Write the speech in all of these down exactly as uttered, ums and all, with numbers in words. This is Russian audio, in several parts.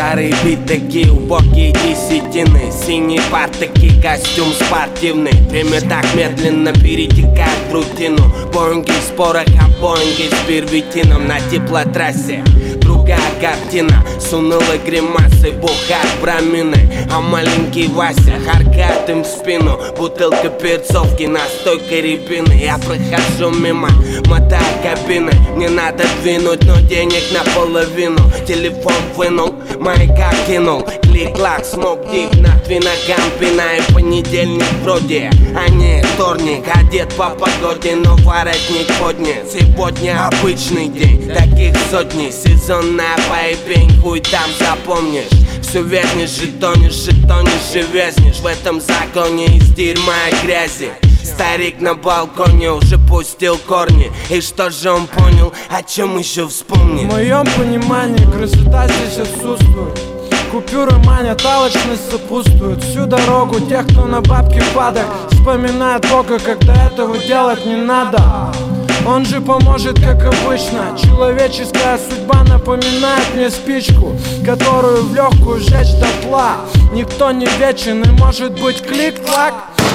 Старый бит, такие убогие десятины. Синий партаки, костюм спортивный. Время так медленно перетекает в рутину. Боинги в спорах, а боинги с первитином на теплотрассе. Другая картина с унылой гримасой. Бухать брамины, а маленький Вася харкает им в спину. Бутылка перцовки, настойка рябины. Я прохожу мимо, мотая кабины. Мне надо двинуть, но денег наполовину. Телефон вынул, маяка кинул. Клик-клак, смог дип, над виногам пина. И понедельник вроде, а не вторник. Одет по погоде, но воротник поднят. Сегодня обычный день, таких сотни. Сезонная поебень, хуй там запомнишь. Все вернешь и тонешь, и тонешь, и везнешь. В этом загоне из дерьма и грязи. Старик на балконе уже пустил корни. И что же он понял, о чем еще вспомнит? В моем понимании красота здесь отсутствует. Купюры манят, алчность сопутствует. Всю дорогу тех, кто на бабки падок, вспоминает Бога, когда этого делать не надо. Он же поможет, как обычно. Человеческая судьба напоминает мне спичку, которую в легкую сжечь дотла. Никто не вечен, и может быть клик-клак.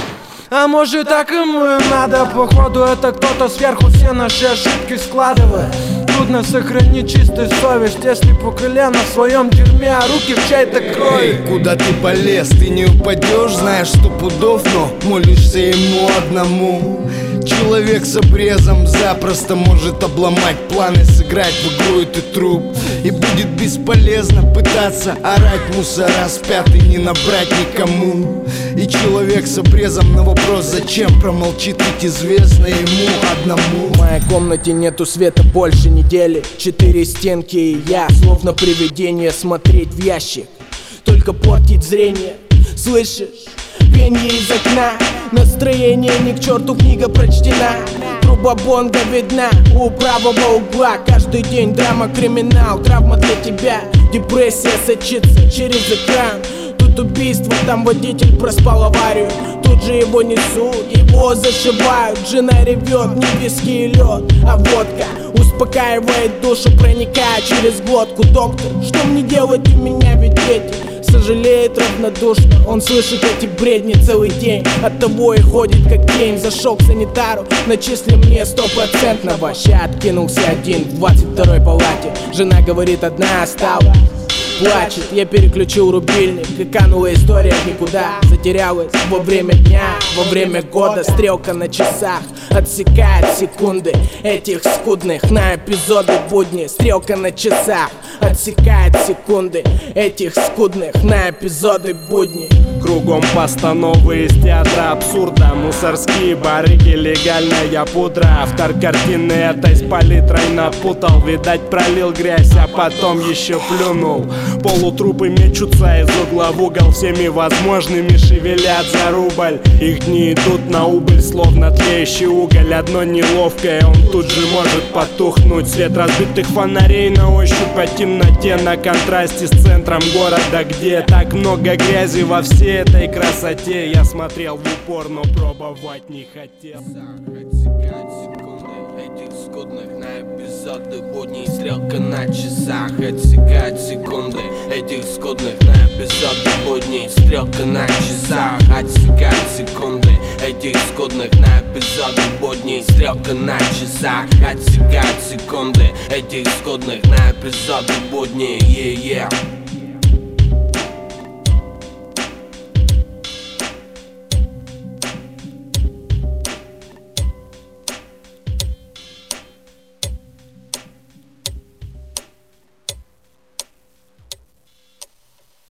А может так ему и надо. Походу это кто-то сверху все наши ошибки складывает. Трудно сохранить чистую совесть, если по колено в своем дерьме, а руки в чьей-то крови. Куда ты полез, ты не упадешь, знаешь сто пудов, но молишься ему одному. Человек с обрезом запросто может обломать планы, сыграть в игру и ты труп. И будет бесполезно пытаться орать мусора с пятой, не набрать никому. И человек с обрезом на вопрос зачем промолчит, ведь известно ему одному. В моей комнате нету света больше недели. Четыре стенки и я, словно привидение, смотреть в ящик, только портить зрение. Слышишь? Пенье из окна, настроение ни к черту, книга прочтена. Труба бонга видна у правого угла. Каждый день драма, криминал, травма для тебя. Депрессия сочится через экран. Тут убийство, там водитель проспал аварию. Тут же его несут, его зашивают. Жена ревет, не виски и лед, а водка успокаивает душу, проникая через глотку. Доктор, что мне делать, у меня ведь дети. Сожалеет равнодушно, он слышит эти бредни целый день. Оттого и ходит как тень. Зашел к санитару, начисли мне стопроцентного. Ща откинулся один в двадцать второй палате. Жена говорит, одна осталась. Плачет, я переключил рубильник, и канула история в никуда. Затерялась во время дня, во время года. Стрелка на часах отсекает секунды этих скудных на эпизоды будни. Стрелка на часах отсекает секунды этих скудных на эпизоды будни. Кругом постановы из театра абсурда. Мусорские барыги, легальная пудра. Автор картины этой с палитрой напутал. Видать, пролил грязь, а потом еще плюнул. Полутрупы мечутся из угла в угол, всеми возможными шевелят за рубль. Их дни идут на убыль, словно тлеющий уголь. Одно неловкое, он тут же может потухнуть. Свет разбитых фонарей на ощупь по темноте, на контрасте с центром города, где так много грязи во всей этой красоте. Я смотрел в упор, но пробовать не хотел. Скудных на эпизоды будней. Стрелка на часах отсекает секунды этих скудных на эпизоды будней. Стрелка на часах отсекает секунды этих скудных на эпизоды будней. Стрелка на часах отсекает секунды этих скудных на эпизоды будней. Yeah, yeah.